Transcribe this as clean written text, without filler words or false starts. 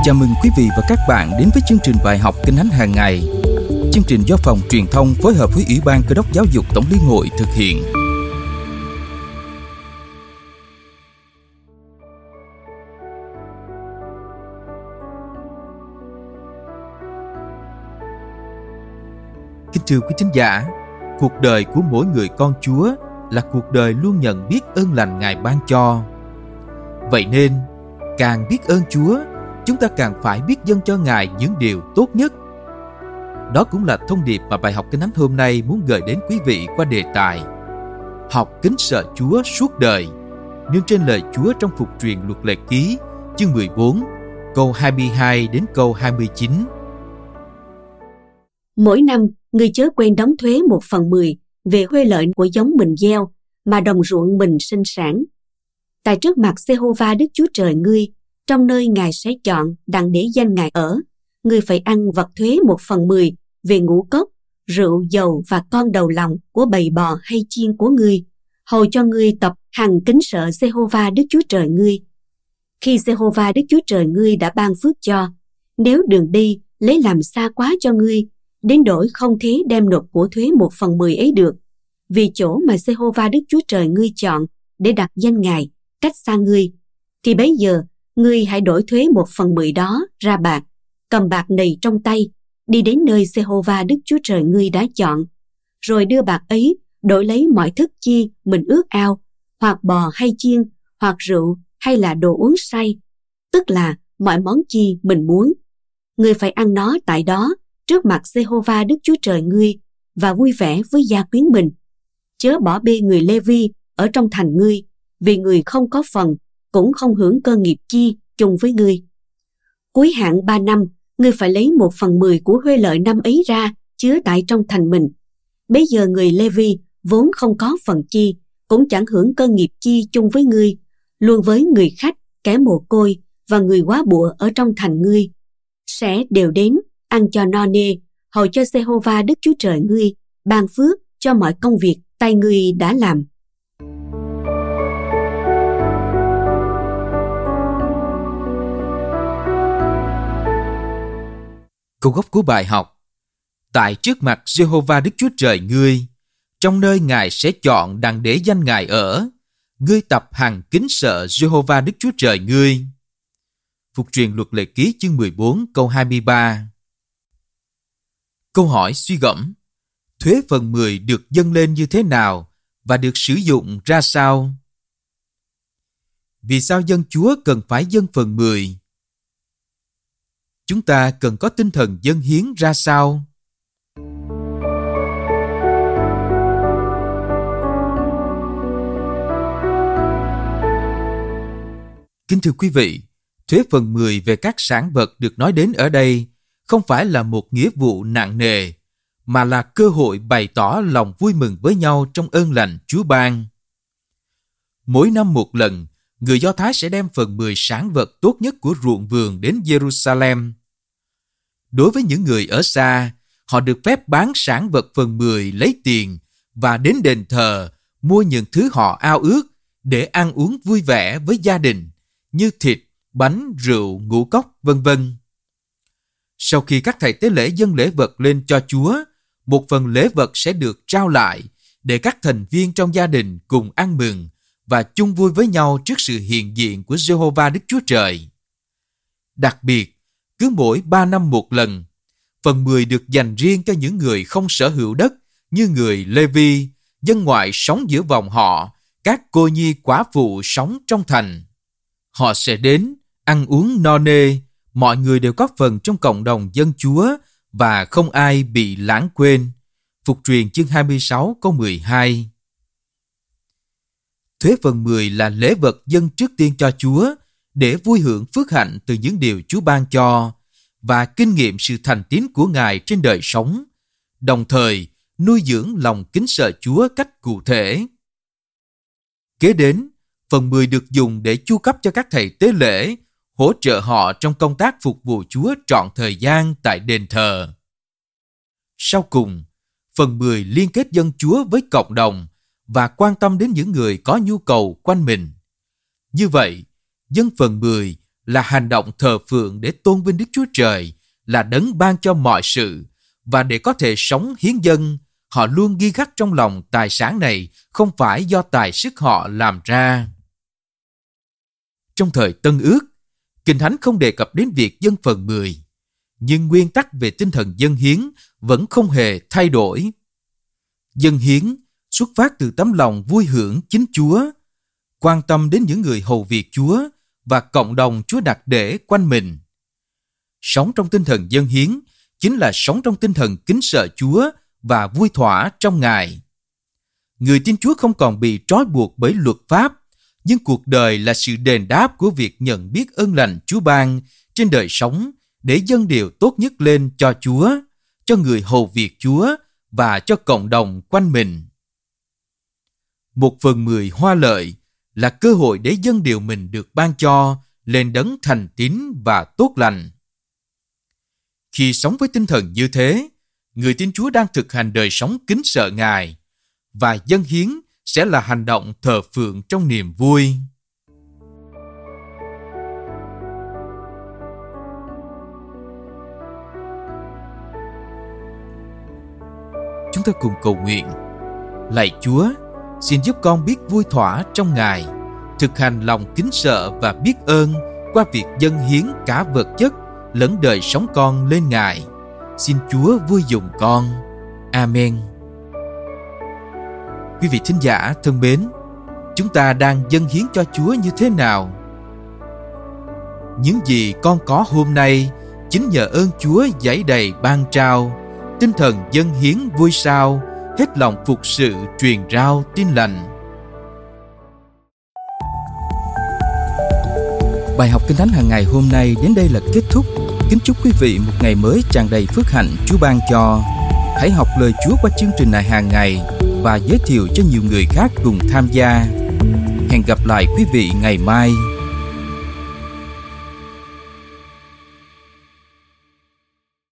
Chào mừng quý vị và các bạn đến với chương trình bài học Kinh Thánh hàng ngày. Chương trình do Phòng Truyền thông phối hợp với Ủy ban Cơ đốc Giáo dục Tổng liên hội thực hiện. Kính thưa quý thính giả, cuộc đời của mỗi người con Chúa là cuộc đời luôn nhận biết ơn lành Ngài ban cho. Vậy nên, càng biết ơn Chúa, chúng ta càng phải biết dâng cho Ngài những điều tốt nhất. Đó cũng là thông điệp mà bài học Kinh Thánh hôm nay muốn gửi đến quý vị qua đề tài Học kính sợ Chúa suốt đời, nương trên lời Chúa trong Phục truyền Luật Lệ Ký, chương 14, câu 22 đến câu 29. Mỗi năm, người chớ quên đóng thuế 1/10 về huê lợi của giống mình gieo, mà đồng ruộng mình sinh sản. Tại trước mặt Giê-hô-va Đức Chúa Trời ngươi, trong nơi Ngài sẽ chọn đặng để danh Ngài ở, ngươi phải ăn vật thuế 1/10 về ngũ cốc, rượu, dầu và con đầu lòng của bầy bò hay chiên của ngươi, hầu cho ngươi tập hằng kính sợ Giê-hô-va Đức Chúa Trời ngươi. Khi Giê-hô-va Đức Chúa Trời ngươi đã ban phước cho, nếu đường đi lấy làm xa quá cho ngươi, đến đổi không thế đem nộp của thuế 1/10 ấy được, vì chỗ mà Giê-hô-va Đức Chúa Trời ngươi chọn để đặt danh Ngài cách xa ngươi, thì bấy giờ ngươi hãy đổi thuế 1/10 đó ra bạc, cầm bạc này trong tay, đi đến nơi Giê-hô-va Đức Chúa Trời ngươi đã chọn, rồi đưa bạc ấy đổi lấy mọi thức chi mình ước ao, hoặc bò hay chiên, hoặc rượu hay là đồ uống say, tức là mọi món chi mình muốn. Ngươi phải ăn nó tại đó, trước mặt Giê-hô-va Đức Chúa Trời ngươi, và vui vẻ với gia quyến mình. Chớ bỏ bê người Lê-vi ở trong thành ngươi, vì người không có phần, cũng không hưởng cơ nghiệp chi chung với ngươi. Cuối hạn 3 năm, ngươi phải lấy 1/10 của huê lợi năm ấy ra, chứa tại trong thành mình. Bấy giờ người Lê-vi vốn không có phần chi, cũng chẳng hưởng cơ nghiệp chi chung với ngươi, luôn với người khách, kẻ mồ côi và người góa bụa ở trong thành ngươi, sẽ đều đến ăn cho no nê, hầu cho Giê-hô-va Đức Chúa Trời ngươi ban phước cho mọi công việc tay ngươi đã làm. Câu gốc của bài học: Tại trước mặt Giê-hô-va Đức Chúa Trời ngươi, trong nơi Ngài sẽ chọn đặng để danh Ngài ở, ngươi tập hằng kính sợ Giê-hô-va Đức Chúa Trời ngươi. Phục truyền Luật Lệ Ký chương 14 câu 23. Câu hỏi suy gẫm: thuế phần 10 được dâng lên như thế nào và được sử dụng ra sao? Vì sao dân Chúa cần phải dâng phần 10? Chúng ta cần có tinh thần dâng hiến ra sao? Kính thưa quý vị, thuế phần 10 về các sản vật được nói đến ở đây không phải là một nghĩa vụ nặng nề, mà là cơ hội bày tỏ lòng vui mừng với nhau trong ơn lành Chúa ban. Mỗi năm một lần, người Do Thái sẽ đem phần 10 sản vật tốt nhất của ruộng vườn đến Jerusalem. Đối với những người ở xa, họ được phép bán sản vật phần 10 lấy tiền và đến đền thờ mua những thứ họ ao ước để ăn uống vui vẻ với gia đình, như thịt, bánh, rượu, ngũ cốc, vân vân. Sau khi các thầy tế lễ dâng lễ vật lên cho Chúa, một phần lễ vật sẽ được trao lại để các thành viên trong gia đình cùng ăn mừng và chung vui với nhau trước sự hiện diện của Giê-hô-va Đức Chúa Trời. Đặc biệt, cứ mỗi 3 năm một lần, phần 10 được dành riêng cho những người không sở hữu đất như người Lê-vi, dân ngoại sống giữa vòng họ, các cô nhi quả phụ sống trong thành. Họ sẽ đến, ăn uống no nê, mọi người đều có phần trong cộng đồng dân Chúa và không ai bị lãng quên. Phục truyền chương 26 câu 12. Thuế phần 10 là lễ vật dâng trước tiên cho Chúa để vui hưởng phước hạnh từ những điều Chúa ban cho và kinh nghiệm sự thành tín của Ngài trên đời sống, đồng thời nuôi dưỡng lòng kính sợ Chúa cách cụ thể. Kế đến, phần 10 được dùng để chu cấp cho các thầy tế lễ, hỗ trợ họ trong công tác phục vụ Chúa trọn thời gian tại đền thờ. Sau cùng, phần 10 liên kết dân Chúa với cộng đồng và quan tâm đến những người có nhu cầu quanh mình. Như vậy, dân phần 10 là hành động thờ phượng để tôn vinh Đức Chúa Trời là đấng ban cho mọi sự, và để có thể sống hiến dâng, họ luôn ghi khắc trong lòng tài sản này không phải do tài sức họ làm ra. Trong thời Tân Ước, Kinh Thánh không đề cập đến việc dâng phần 10, nhưng nguyên tắc về tinh thần dâng hiến vẫn không hề thay đổi. Dâng hiến xuất phát từ tấm lòng vui hưởng chính Chúa, quan tâm đến những người hầu việc Chúa và cộng đồng Chúa đặt để quanh mình. Sống trong tinh thần dâng hiến chính là sống trong tinh thần kính sợ Chúa và vui thỏa trong Ngài. Người tin Chúa không còn bị trói buộc bởi luật pháp, nhưng cuộc đời là sự đền đáp của việc nhận biết ơn lành Chúa ban trên đời sống để dâng điều tốt nhất lên cho Chúa, cho người hầu việc Chúa và cho cộng đồng quanh mình. 1/10 hoa lợi là cơ hội để dâng điều mình được ban cho lên đấng thành tín và tốt lành. Khi sống với tinh thần như thế, người tin Chúa đang thực hành đời sống kính sợ Ngài, và dâng hiến sẽ là hành động thờ phượng trong niềm vui. Chúng ta cùng cầu nguyện. Lạy Chúa, xin giúp con biết vui thỏa trong Ngài, thực hành lòng kính sợ và biết ơn qua việc dâng hiến cả vật chất lẫn đời sống con lên Ngài. Xin Chúa vui dùng con. Amen. Quý vị thính giả thân mến, chúng ta đang dâng hiến cho Chúa như thế nào? Những gì con có hôm nay chính nhờ ơn Chúa dẫy đầy ban trao, tinh thần dâng hiến vui sao, hết lòng phục sự truyền rao tin lành. Bài học Kinh Thánh hàng ngày hôm nay đến đây là kết thúc. Kính chúc quý vị một ngày mới tràn đầy phước hạnh Chúa ban cho. Hãy học lời Chúa qua chương trình này hàng ngày và giới thiệu cho nhiều người khác cùng tham gia. Hẹn gặp lại quý vị ngày mai.